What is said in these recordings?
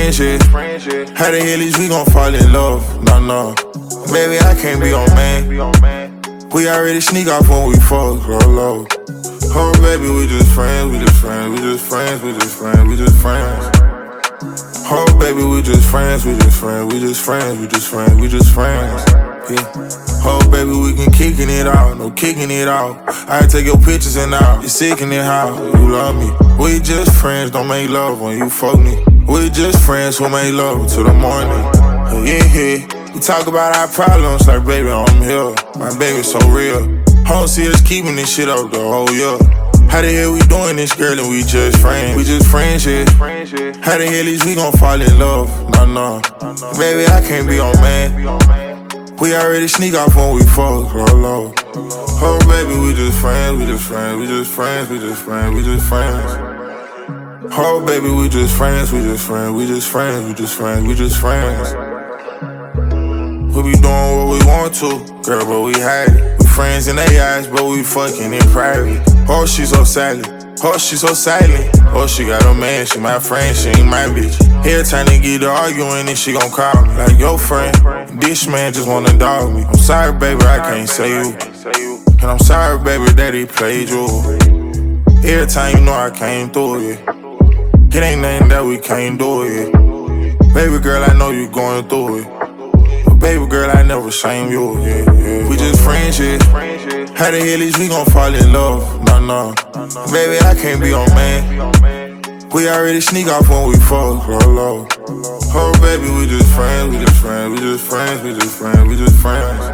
friends, yeah. How the hell is we gon' fall in love? No. Baby, I can't be on man. We already sneak off when we fuck, low. Oh, baby, we just friends, we just friends, we just friends, we just friends, we just friends. Oh, baby, we just friends, we just friends, we just friends, we just friends, we just friends. Yeah. Oh, baby, we can kicking it out, no kicking it out. I take your pictures and out, you sickening how you love me. We just friends, don't make love when you fuck me. We just friends who make love till the morning. Yeah. We talk about our problems like, baby, I'm here. My baby's so real. I don't see us keeping this shit up the whole year. How the hell we doing this, girl, and we just friends? We just friends, yeah. How the hell is we gon' fall in love? No. Baby, I can't be on man. We already sneak off when we fuck, low. Oh, baby, we just friends, we just friends, we just friends, we just friends, we just friends. Oh, baby, we just friends, we just friends, we just friends, we just friends, we just friends. We be doing what we want to, girl, but we hide it. We friends in their eyes, but we fucking in private. Oh, she so silent. Oh, she so silent. Oh, she got a man, she my friend, she ain't my bitch. Every time they get to arguing, then she gon' call me like your friend. This man just wanna dog me. I'm sorry, baby, I can't say you. And I'm sorry, baby, that he played you. Every time you know I came through it. It ain't nothing that we can't do it. Baby girl, I know you going through it. Baby girl, I never shame you, yeah. We just friends, yeah. How the hell is we gon' fall in love? No. Baby, I can't be on man. We already sneak off when we fuck, low. Oh, baby, we just friends, we just friends, we just friends, we just friends, we just friends.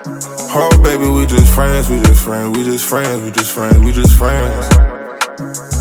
Oh, baby, we just friends, we just friends, we just friends, we just friends, we just friends.